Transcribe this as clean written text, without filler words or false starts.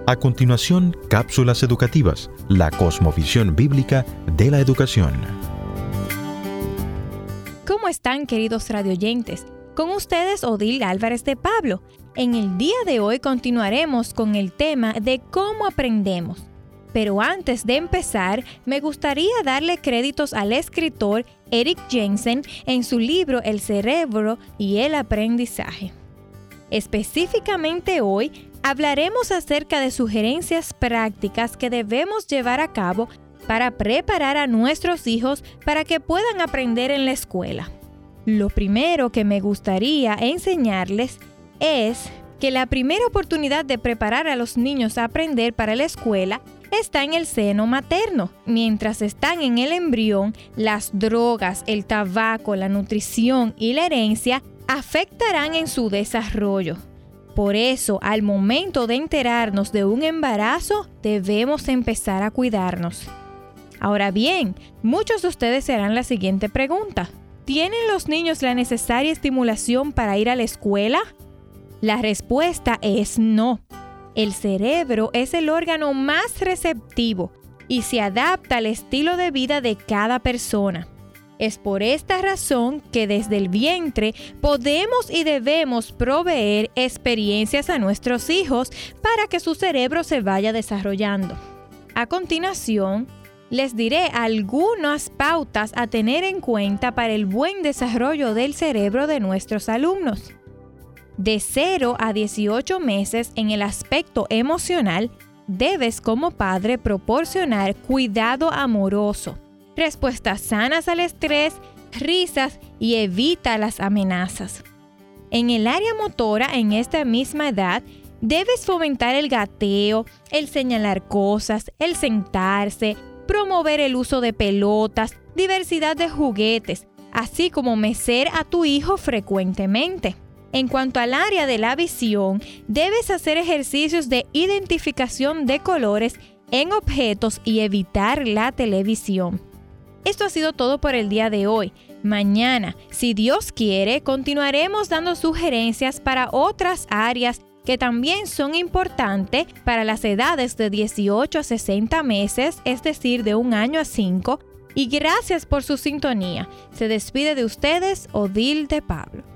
A continuación, cápsulas educativas, la cosmovisión bíblica de la educación. ¿Cómo están, queridos radioyentes? Con ustedes, Odil Álvarez de Pablo. En el día de hoy continuaremos con el tema de cómo aprendemos. Pero antes de empezar, me gustaría darle créditos al escritor Eric Jensen en su libro El cerebro y el aprendizaje. Específicamente hoy, hablaremos acerca de sugerencias prácticas que debemos llevar a cabo para preparar a nuestros hijos para que puedan aprender en la escuela. Lo primero que me gustaría enseñarles es que la primera oportunidad de preparar a los niños a aprender para la escuela está en el seno materno. Mientras están en el embrión, las drogas, el tabaco, la nutrición y la herencia afectarán en su desarrollo. Por eso, al momento de enterarnos de un embarazo, debemos empezar a cuidarnos. Ahora bien, muchos de ustedes se harán la siguiente pregunta. ¿Tienen los niños la necesaria estimulación para ir a la escuela? La respuesta es no. El cerebro es el órgano más receptivo y se adapta al estilo de vida de cada persona. Es por esta razón que desde el vientre podemos y debemos proveer experiencias a nuestros hijos para que su cerebro se vaya desarrollando. A continuación, les diré algunas pautas a tener en cuenta para el buen desarrollo del cerebro de nuestros alumnos. De 0 a 18 meses en el aspecto emocional, debes como padre proporcionar cuidado amoroso, respuestas sanas al estrés, risas y evita las amenazas. En el área motora, en esta misma edad, debes fomentar el gateo, el señalar cosas, el sentarse, promover el uso de pelotas, diversidad de juguetes, así como mecer a tu hijo frecuentemente. En cuanto al área de la visión, debes hacer ejercicios de identificación de colores en objetos y evitar la televisión. Esto ha sido todo por el día de hoy. Mañana, si Dios quiere, continuaremos dando sugerencias para otras áreas que también son importantes para las edades de 18 a 60 meses, es decir, de 1 año a 5. Y gracias por su sintonía. Se despide de ustedes, Odil de Pablo.